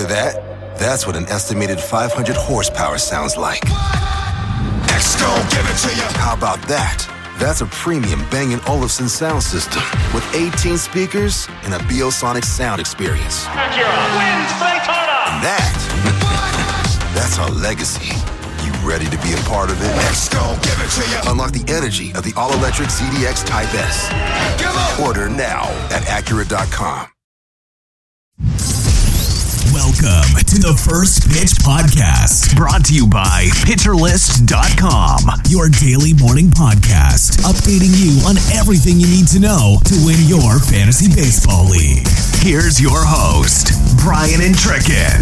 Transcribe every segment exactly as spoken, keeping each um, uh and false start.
that? That's what an estimated five hundred horsepower sounds like. X gon' give it to you. How about that? That's a premium Bang and Olufsen sound system with eighteen speakers and a Biosonic sound experience. Acura wins Daytona. And that, that's our legacy. You ready to be a part of it? X gon' give it to you. Unlock the energy of the all-electric Z D X Type S. Order now at Acura dot com. Welcome to the First Pitch Podcast, brought to you by Pitcher List dot com, your daily morning podcast, updating you on everything you need to know to win your fantasy baseball league. Here's your host, Brian Entrekin.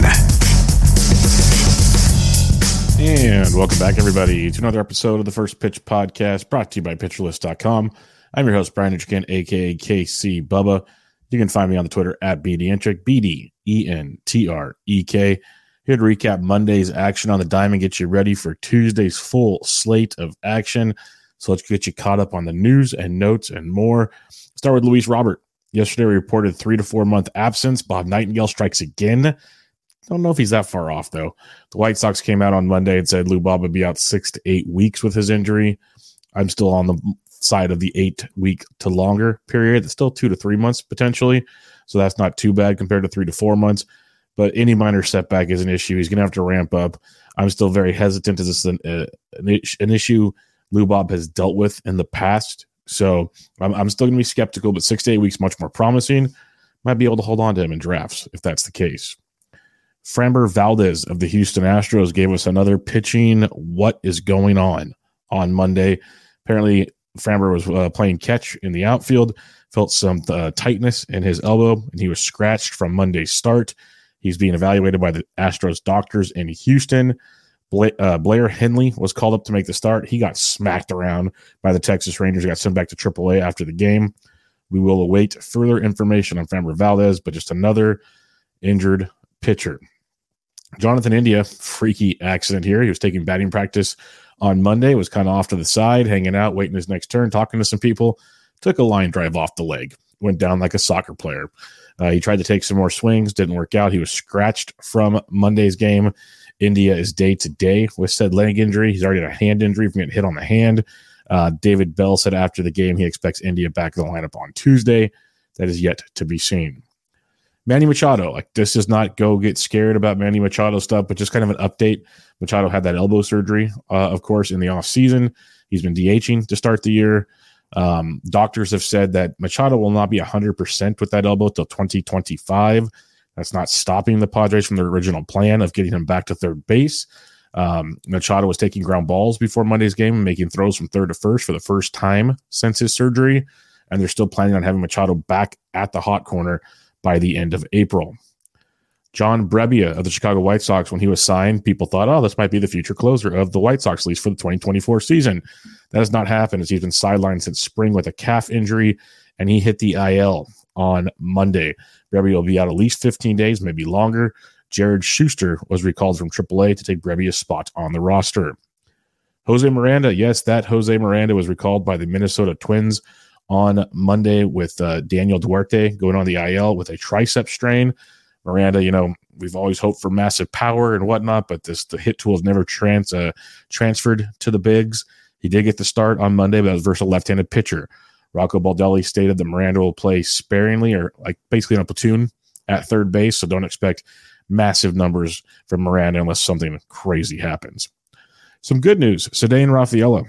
And welcome back, everybody, to another episode of the First Pitch Podcast, brought to you by Pitcher List dot com. I'm your host, Brian Entrekin, a k a. K C Bubba. You can find me on the Twitter at B D Entrek, B D E N T R E K. Here to recap Monday's action on the diamond, get you ready for Tuesday's full slate of action. So let's get you caught up on the news and notes and more. Start with Luis Robert. Yesterday, we reported three to four month absence. Bob Nightingale strikes again. Don't know if he's that far off, though. The White Sox came out on Monday and said Lou Bob would be out six to eight weeks with his injury. I'm still on the side of the eight week to longer period. It's still two to three months potentially. So that's not too bad compared to three to four months. But any minor setback is an issue. He's going to have to ramp up. I'm still very hesitant. Is this an, uh, an issue Lou Bob has dealt with in the past? So I'm, I'm still going to be skeptical, but six to eight weeks, much more promising. Might be able to hold on to him in drafts if that's the case. Framber Valdez of the Houston Astros gave us another pitching what is going on on Monday. Apparently, Framber was uh, playing catch in the outfield, felt some uh, tightness in his elbow, and he was scratched from Monday's start. He's being evaluated by the Astros doctors in Houston. Bla- uh, Blair Henley was called up to make the start. He got smacked around by the Texas Rangers, got sent back to triple A after the game. We will await further information on Framber Valdez, but just another injured pitcher. Jonathan India, freaky accident here. He was taking batting practice on Monday, was kind of off to the side, hanging out, waiting his next turn, talking to some people, took a line drive off the leg, went down like a soccer player. Uh, he tried to take some more swings, didn't work out. He was scratched from Monday's game. India is day to day with said leg injury. He's already had a hand injury from getting hit on the hand. Uh, David Bell said after the game he expects India back in the lineup on Tuesday. That is yet to be seen. Manny Machado, like this does not go get scared about Manny Machado stuff, but just kind of an update. Machado had that elbow surgery, uh, of course, in the offseason. He's been DHing to start the year. Um, doctors have said that Machado will not be one hundred percent with that elbow till twenty twenty-five. That's not stopping the Padres from their original plan of getting him back to third base. Um, Machado was taking ground balls before Monday's game and making throws from third to first for the first time since his surgery, and they're still planning on having Machado back at the hot corner by the end of April. John Brebbia of the Chicago White Sox, when he was signed, people thought, oh, this might be the future closer of the White Sox, at least for the twenty twenty-four season. That has not happened, as he's been sidelined since spring with a calf injury, and he hit the I L on Monday. Brebbia will be out at least fifteen days, maybe longer. Jared Schuster was recalled from triple A to take Brebbia's spot on the roster. Jose Miranda, yes, that Jose Miranda was recalled by the Minnesota Twins on Monday with uh, Daniel Duarte going on the I L with a tricep strain. Miranda, you know, we've always hoped for massive power and whatnot, but this the hit tool has never trans, uh, transferred to the bigs. He did get the start on Monday, but that was versus a left-handed pitcher. Rocco Baldelli stated that Miranda will play sparingly or like basically on a platoon at third base, so don't expect massive numbers from Miranda unless something crazy happens. Some good news, Ceddanne Rafaela.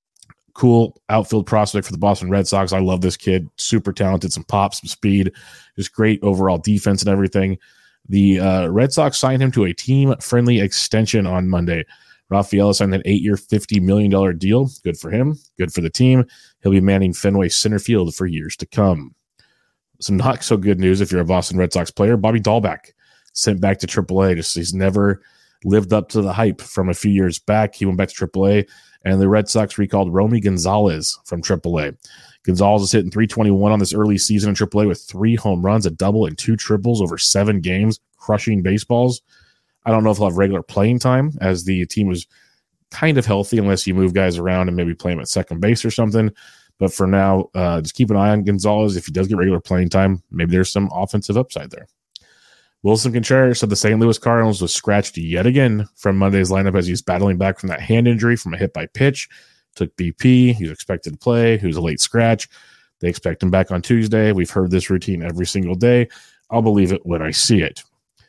Cool outfield prospect for the Boston Red Sox. I love this kid. Super talented, some pop, some speed, just great overall defense and everything. The uh, Red Sox signed him to a team-friendly extension on Monday. Rafaela signed an eight-year, fifty million dollars deal. Good for him. Good for the team. He'll be manning Fenway center field for years to come. Some not-so-good news if you're a Boston Red Sox player. Bobby Dahlbeck sent back to triple A. Just he's never lived up to the hype from a few years back. He went back to triple A. And the Red Sox recalled Romy Gonzalez from triple A. Gonzalez is hitting three twenty-one on this early season in triple A with three home runs, a double, and two triples over seven games, crushing baseballs. I don't know if he'll have regular playing time as the team was kind of healthy unless you move guys around and maybe play him at second base or something. But for now, uh, just keep an eye on Gonzalez. If he does get regular playing time, maybe there's some offensive upside there. Wilson Contreras of the Saint Louis Cardinals was scratched yet again from Monday's lineup as he's battling back from that hand injury from a hit by pitch. Took B P. He was expected to play. He was a late scratch. They expect him back on Tuesday. We've heard this routine every single day. I'll believe it when I see it.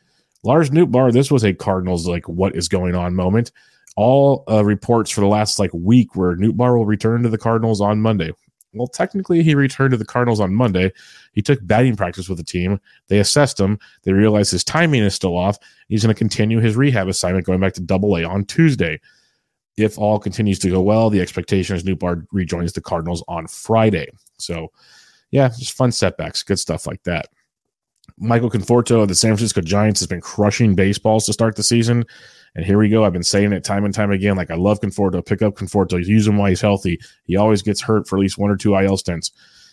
Lars Nootbaar, this was a Cardinals, like, what is going on moment. All uh, reports for the last, like, week where Nootbaar will return to the Cardinals on Monday. Well, technically, he returned to the Cardinals on Monday. He took batting practice with the team. They assessed him. They realized his timing is still off. He's going to continue his rehab assignment going back to Double A on Tuesday. If all continues to go well, the expectation is Nootbaar rejoins the Cardinals on Friday. So, yeah, just fun setbacks, good stuff like that. Michael Conforto of the San Francisco Giants has been crushing baseballs to start the season. And here we go. I've been saying it time and time again. Like, I love Conforto. Pick up Conforto. Use him while he's healthy. He always gets hurt for at least one or two I L stints.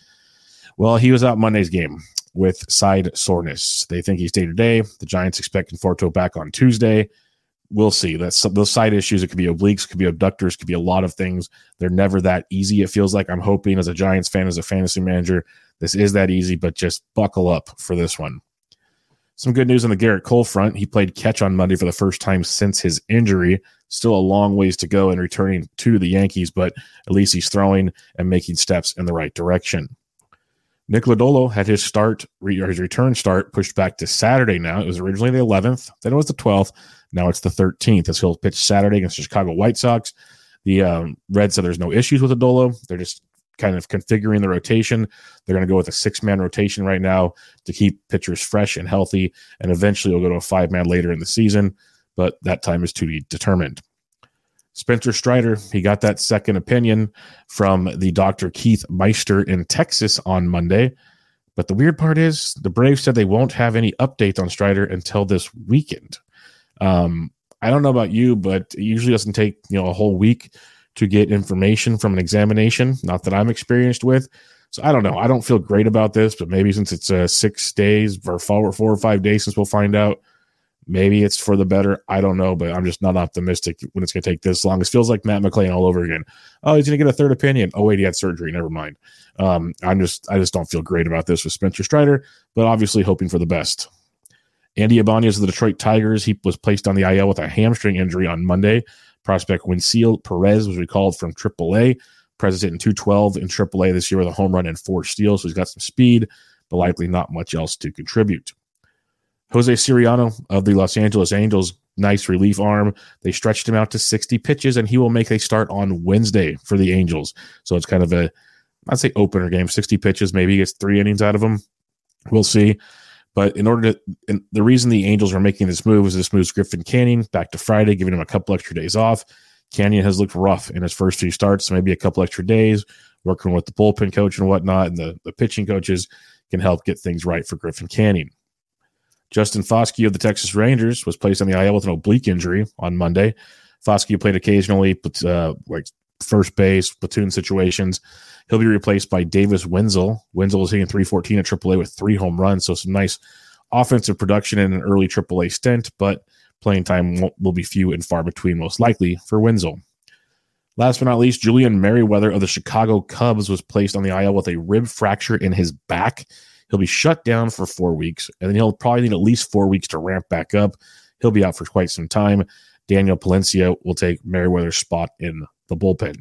Well, he was out Monday's game with side soreness. They think he's day-to-day. The Giants expect Conforto back on Tuesday. We'll see. That's those side issues. It could be obliques, could be abductors, could be a lot of things. They're never that easy. It feels like I'm hoping as a Giants fan, as a fantasy manager, this is that easy, but just buckle up for this one. Some good news on the Garrett Cole front. He played catch on Monday for the first time since his injury. Still a long ways to go in returning to the Yankees, but at least he's throwing and making steps in the right direction. Nick Lodolo had his start, or his return start, pushed back to Saturday now. It was originally the eleventh, then it was the twelfth. Now it's the thirteenth as he'll pitch Saturday against the Chicago White Sox. The um, Reds said there's no issues with Lodolo. They're just kind of configuring the rotation. They're going to go with a six-man rotation right now to keep pitchers fresh and healthy, and eventually we'll go to a five-man later in the season, but that time is to be determined. Spencer Strider, he got that second opinion from the Doctor Keith Meister in Texas on Monday, but the weird part is the Braves said they won't have any update on Strider until this weekend. Um, I don't know about you, but it usually doesn't take, you know, a whole week to get information from an examination, not that I'm experienced with. So I don't know. I don't feel great about this, but maybe since it's uh, six days or four, four or five days since we'll find out, maybe it's for the better. I don't know, but I'm just not optimistic when it's going to take this long. It feels like Matt McClain all over again. Oh, he's going to get a third opinion. Oh, wait, he had surgery. Never mind. Um, I'm just, I just don't feel great about this with Spencer Strider, but obviously hoping for the best. Andy Ibanez of the Detroit Tigers, he was placed on the I L with a hamstring injury on Monday. Prospect Winfield Perez was recalled from triple A. President in two twelve in triple A this year with a home run and four steals, so he's got some speed, but likely not much else to contribute. Jose Siriano of the Los Angeles Angels, nice relief arm. They stretched him out to sixty pitches, and he will make a start on Wednesday for the Angels. So it's kind of a, I'd say opener game, sixty pitches, maybe he gets three innings out of them. We'll see. But in order to, and the reason the Angels are making this move is this moves Griffin Canning back to Friday, giving him a couple extra days off. Canyon has looked rough in his first few starts, so maybe a couple extra days, working with the bullpen coach and whatnot, and the, the pitching coaches can help get things right for Griffin Canning. Justin Foscue of the Texas Rangers was placed on the I L with an oblique injury on Monday. Foscue played occasionally, but uh, like first base, platoon situations. He'll be replaced by Davis Wenzel. Wenzel is hitting three fourteen at triple A with three home runs, so some nice offensive production in an early triple A stint, but playing time will, will be few and far between, most likely, for Wenzel. Last but not least, Julian Merriweather of the Chicago Cubs was placed on the I L with a rib fracture in his back. He'll be shut down for four weeks, and then he'll probably need at least four weeks to ramp back up. He'll be out for quite some time. Daniel Palencia will take Merriweather's spot in the bullpen.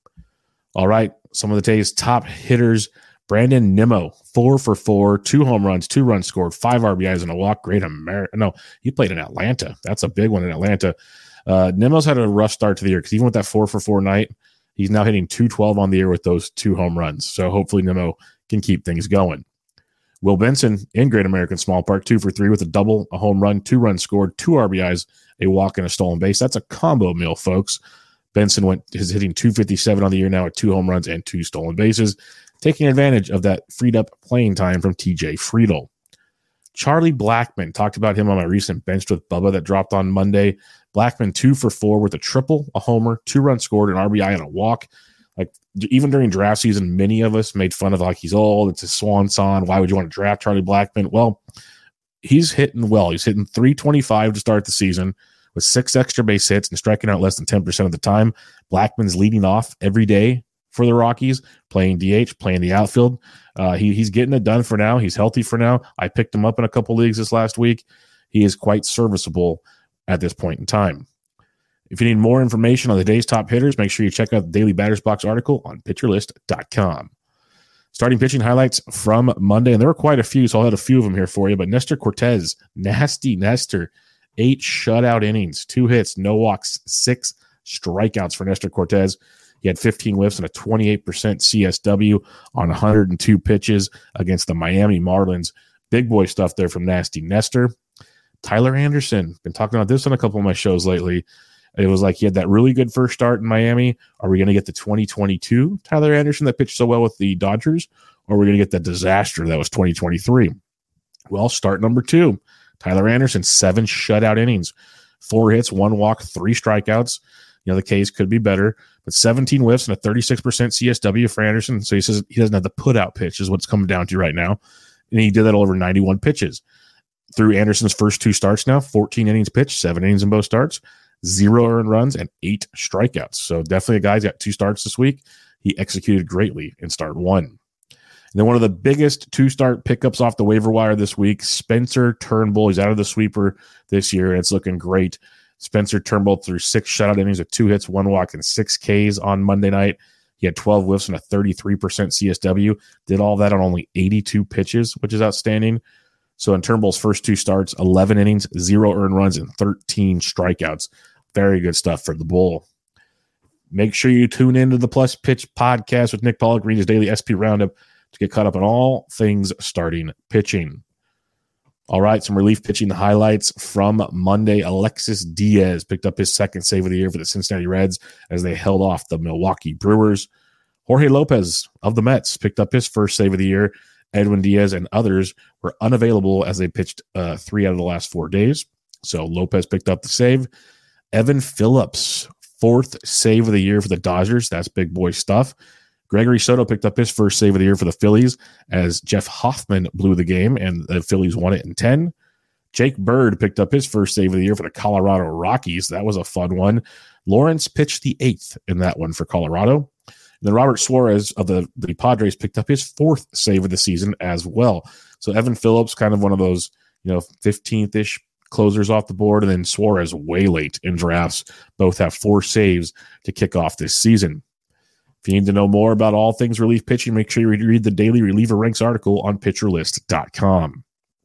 All right, some of the day's top hitters. Brandon Nimmo, four for four, two home runs, two runs scored, five R B Is and a walk. Great America. No, he played in Atlanta. That's a big one in Atlanta. Uh, Nimmo's had a rough start to the year because even with that four for four night, he's now hitting two twelve on the year with those two home runs. So hopefully Nimmo can keep things going. Will Benson in Great American Small Park, two for three with a double, a home run, two runs scored, two R B Is, a walk, and a stolen base. That's a combo meal, folks. Benson went is hitting two fifty-seven on the year now with two home runs and two stolen bases, taking advantage of that freed up playing time from T J Friedl. Charlie Blackmon, talked about him on my recent Benched with Bubba that dropped on Monday. Blackmon two for four with a triple, a homer, two runs scored, an R B I, and a walk. Like, even during draft season, many of us made fun of like he's old, it's a swan song. Why would you want to draft Charlie Blackmon? Well, he's hitting well. He's hitting three twenty-five to start the season with six extra base hits and striking out less than ten percent of the time. Blackman's leading off every day for the Rockies, playing D H, playing the outfield. Uh, he, he's getting it done for now. He's healthy for now. I picked him up in a couple leagues this last week. He is quite serviceable at this point in time. If you need more information on the day's top hitters, make sure you check out the Daily Batters Box article on pitcher list dot com. Starting pitching highlights from Monday, and there were quite a few, so I'll have a few of them here for you. But Nestor Cortez, nasty Nestor, eight shutout innings, two hits, no walks, six strikeouts for Nestor Cortez. He had fifteen whiffs and a twenty-eight percent C S W on one hundred two pitches against the Miami Marlins. Big boy stuff there from nasty Nestor. Tyler Anderson, been talking about this on a couple of my shows lately. It was like he had that really good first start in Miami. Are we going to get the twenty twenty-two Tyler Anderson that pitched so well with the Dodgers? Or are we going to get the disaster that was twenty twenty-three? Well, start number two. Tyler Anderson, seven shutout innings, four hits, one walk, three strikeouts. You know, the case could be better, but seventeen whiffs and a thirty-six percent C S W for Anderson. So he says he doesn't have the put out pitch is what's coming down to right now. And he did that over ninety-one pitches. Through Anderson's first two starts now, fourteen innings pitched, seven innings in both starts, zero earned runs, and eight strikeouts. So definitely a guy's got two starts this week. He executed greatly in start one. And then one of the biggest two-start pickups off the waiver wire this week, Spencer Turnbull. He's out of the sweeper this year, and it's looking great. Spencer Turnbull threw six shutout innings with two hits, one walk, and six Ks on Monday night. He had twelve whiffs and a thirty-three percent C S W. Did all that on only eighty-two pitches, which is outstanding. So in Turnbull's first two starts, eleven innings, zero earned runs, and thirteen strikeouts. Very good stuff for the Bull. Make sure you tune into the Plus Pitch podcast with Nick Pollock, read his daily S P Roundup to get caught up on all things starting pitching. All right, some relief pitching highlights from Monday. Alexis Diaz picked up his second save of the year for the Cincinnati Reds as they held off the Milwaukee Brewers. Jorge Lopez of the Mets picked up his first save of the year. Edwin Diaz and others were unavailable as they pitched uh, three out of the last four days. So Lopez picked up the save. Evan Phillips, fourth save of the year for the Dodgers. That's big boy stuff. Gregory Soto picked up his first save of the year for the Phillies as Jeff Hoffman blew the game and the Phillies won it in ten. Jake Bird picked up his first save of the year for the Colorado Rockies. That was a fun one. Lawrence pitched the eighth in that one for Colorado. And then Robert Suarez of the, the Padres picked up his fourth save of the season as well. So Evan Phillips, kind of one of those, you know, fifteenth-ish closers off the board, and then Suarez way late in drafts. Both have four saves to kick off this season. If you need to know more about all things relief pitching, make sure you read the daily reliever ranks article on pitcher list dot com.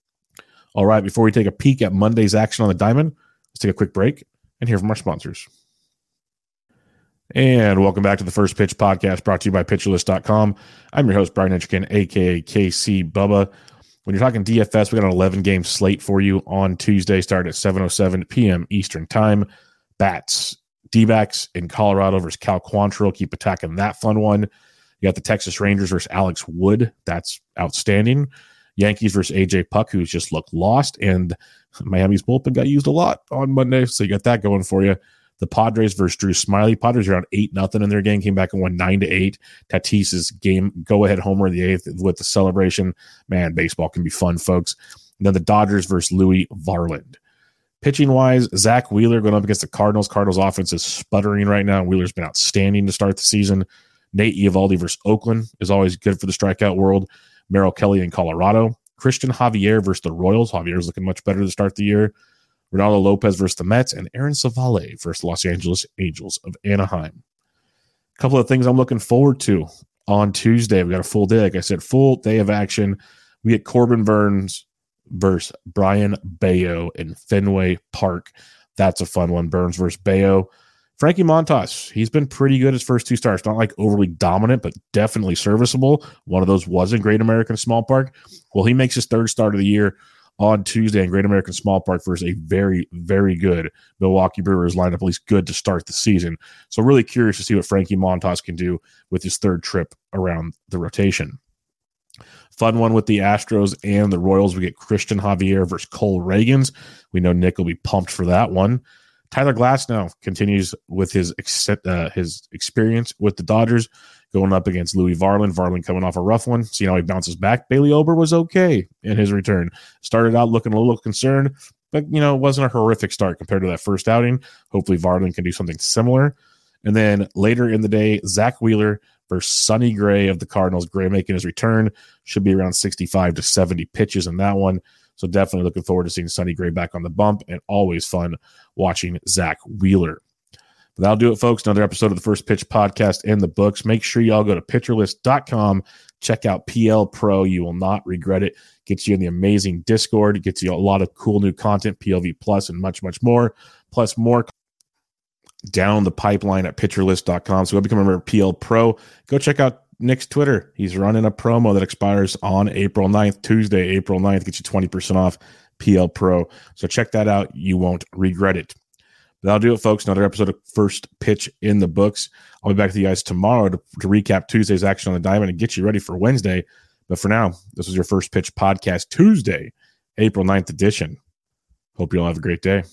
All right, before we take a peek at Monday's action on the diamond, let's take a quick break and hear from our sponsors. And welcome back to the First Pitch Podcast, brought to you by pitcher list dot com. I'm your host, Brian Etchikin, a k a. K C Bubba. When you're talking D F S, we got an eleven-game slate for you on Tuesday, starting at seven oh seven p.m. Eastern Time. Bats, D-backs in Colorado versus Cal Quantrill. Keep attacking that fun one. You got the Texas Rangers versus Alex Wood. That's outstanding. Yankees versus A J Puck, who's just looked lost. And Miami's bullpen got used a lot on Monday, so you got that going for you. The Padres versus Drew Smyly. Padres are on eight nothing in their game. Came back and won nine to eight. Tatis's game go-ahead homer in the eighth with the celebration. Man, baseball can be fun, folks. And then the Dodgers versus Louis Varland. Pitching-wise, Zach Wheeler going up against the Cardinals. Cardinals offense is sputtering right now. Wheeler's been outstanding to start the season. Nate Eovaldi versus Oakland is always good for the strikeout world. Merrill Kelly in Colorado. Christian Javier versus the Royals. Javier's looking much better to start the year. Ronaldo Lopez versus the Mets, and Aaron Savale versus Los Angeles Angels of Anaheim. A couple of things I'm looking forward to on Tuesday. We've got a full day, like I said, full day of action. We get Corbin Burns versus Brian Bayo in Fenway Park. That's a fun one. Burns versus Bayo. Frankie Montas, he's been pretty good his first two starts. Not like overly dominant, but definitely serviceable. One of those was in Great American Small Park. Well, he makes his third start of the year on Tuesday in Great American Small Park versus a very, very good Milwaukee Brewers lineup, at least good to start the season. So really curious to see what Frankie Montas can do with his third trip around the rotation. Fun one with the Astros and the Royals. We get Christian Javier versus Cole Reagans. We know Nick will be pumped for that one. Tyler Glasnow continues with his uh, his experience with the Dodgers, going up against Louis Varland. Varland coming off a rough one. See how he bounces back. Bailey Ober was okay in his return. Started out looking a little concerned, but, you know, it wasn't a horrific start compared to that first outing. Hopefully Varland can do something similar. And then later in the day, Zach Wheeler versus Sonny Gray of the Cardinals. Gray making his return. Should be around sixty-five to seventy pitches in that one. So definitely looking forward to seeing Sonny Gray back on the bump, and always fun watching Zach Wheeler. But that'll do it, folks. Another episode of the First Pitch Podcast in the books. Make sure you all go to pitcher list dot com. Check out P L Pro. You will not regret it. Gets you in the amazing Discord. Gets you a lot of cool new content, P L V Plus, and much, much more. Plus more down the pipeline at pitcher list dot com. So go become a member of P L Pro. Go check out Nick's Twitter. He's running a promo that expires on April ninth, Tuesday, April ninth. Gets you twenty percent off P L Pro. So check that out. You won't regret it. That'll do it, folks. Another episode of First Pitch in the books. I'll be back to you guys tomorrow to, to recap Tuesday's action on the diamond and get you ready for Wednesday. But for now, this is your First Pitch Podcast Tuesday, April ninth edition. Hope you all have a great day.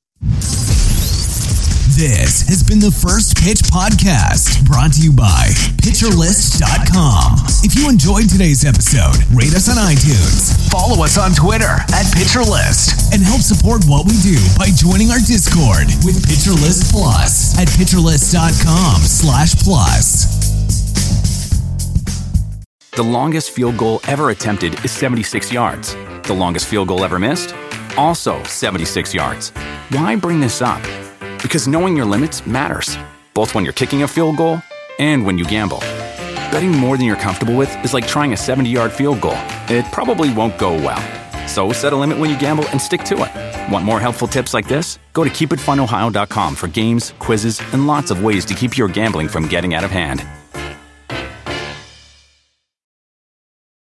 This has been the First Pitch Podcast, brought to you by pitcher list dot com. If you enjoyed today's episode, rate us on iTunes, follow us on Twitter at PitcherList, and help support what we do by joining our Discord with PitcherList Plus at pitcher list dot com slash plus. The longest field goal ever attempted is seventy-six yards. The longest field goal ever missed? Also seventy-six yards. Why bring this up? Because knowing your limits matters, both when you're kicking a field goal and when you gamble. Betting more than you're comfortable with is like trying a seventy-yard field goal. It probably won't go well. So set a limit when you gamble and stick to it. Want more helpful tips like this? Go to keep it fun ohio dot com for games, quizzes, and lots of ways to keep your gambling from getting out of hand.